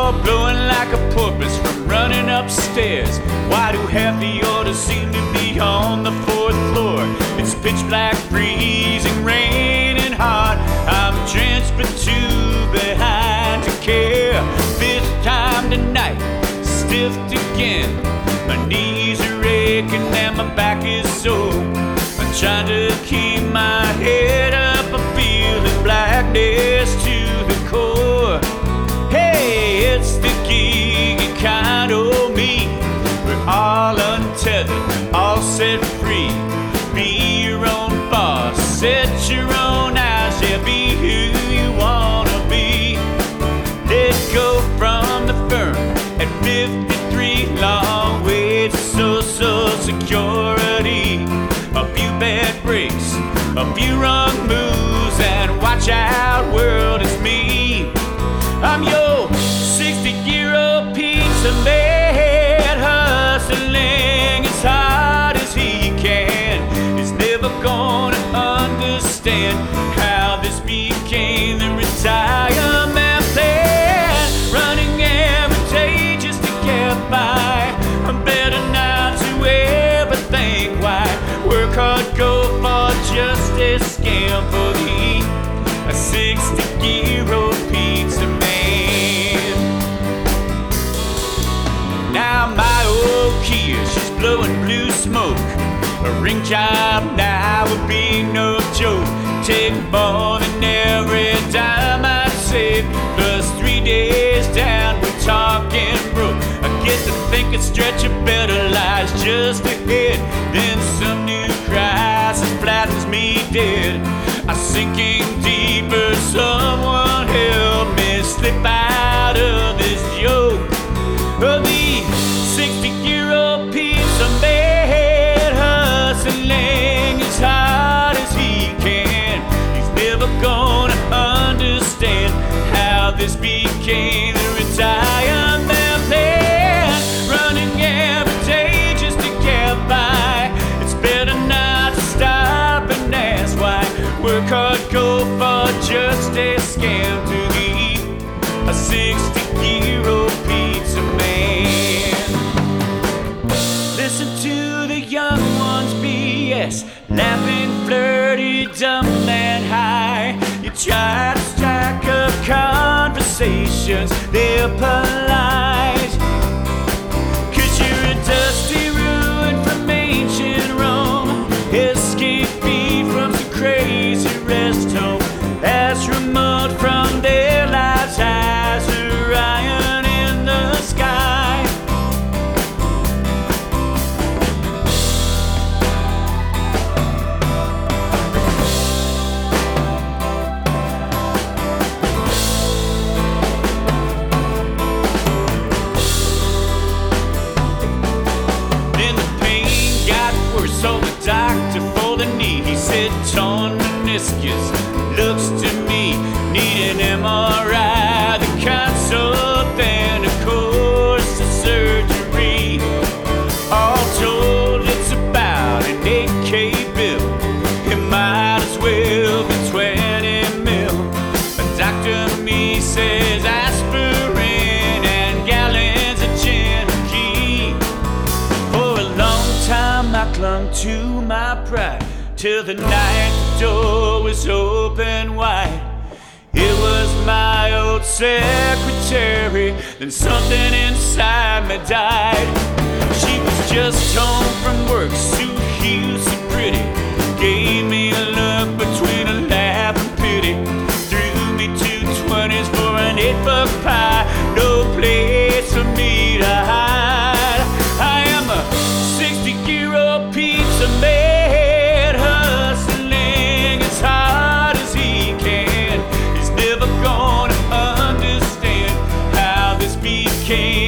all blowing like a porpoise from running upstairs. Why do half the orders seem to be on the fourth floor? It's pitch black, freezing, raining hard. I'm drenched but too behind to care. Fifth time tonight, stiffed again. My knees are aching and my back is sore. I'm trying to keep my head up. I'm feeling blackness to the core. Hey, it's the geeky kind of me. We're all untethered, all set free. Be your own boss, set your own eyes. Yeah, be who you wanna be. Let go from the firm at 53. Long way to Social Security. A few bad breaks, a few wrong moves, and watch out, world, it's me. I'm your 60-year-old pizza man, hustling as hard as he can. He's never gonna understand how this became the retirement plan. Running every day just to get by. I'm better not to ever think why. Work hard, go for just a scam for a 60-year-old pizza man. Now my old Kia, she's blowing blue smoke. A ring job now would be no joke. Take more than every dime I'd save, plus 3 days down, we're talking broke. I get to thinking stretch a better lies just ahead. Then some new crisis flattens me dead. I'm sinking deeper, someone help me slip out of this yoke. The 60-year-old pizza man, hustling as hard as he can. He's never gonna understand how this became the retirement plan. Running every day just to get by. It's better not to stop and ask why. Work hard, go for just a scam to be a 60-year-old pizza man. Listen to the young ones BS, laughing, flirty, dumb and high. You try to strike up conversations, they're polite. 'Cause you're a dusty ruin from ancient Rome, escapee from some crazy rest home that's remote from their lives as Orion in the sky. Then the pain got worse, so the doctor for the knee, he said torn meniscus. Looks to me, need an MRI, the consult, then a course of surgery. All told, it's about an 8K bill. It might as well be 20 mil. But Dr. Me says aspirin and gallons of gin are key. For a long time I clung to my pride, till the night the door was open wide. It was my old secretary, then something inside me died. She was just home from work, so cute, so pretty. Gave me a look between a laugh and pity. Threw me 2 20s for an $8 pie. No place for me to hide. I am a 60-year-old pizza man, hustling as hard as he can. He's never gonna understand how this became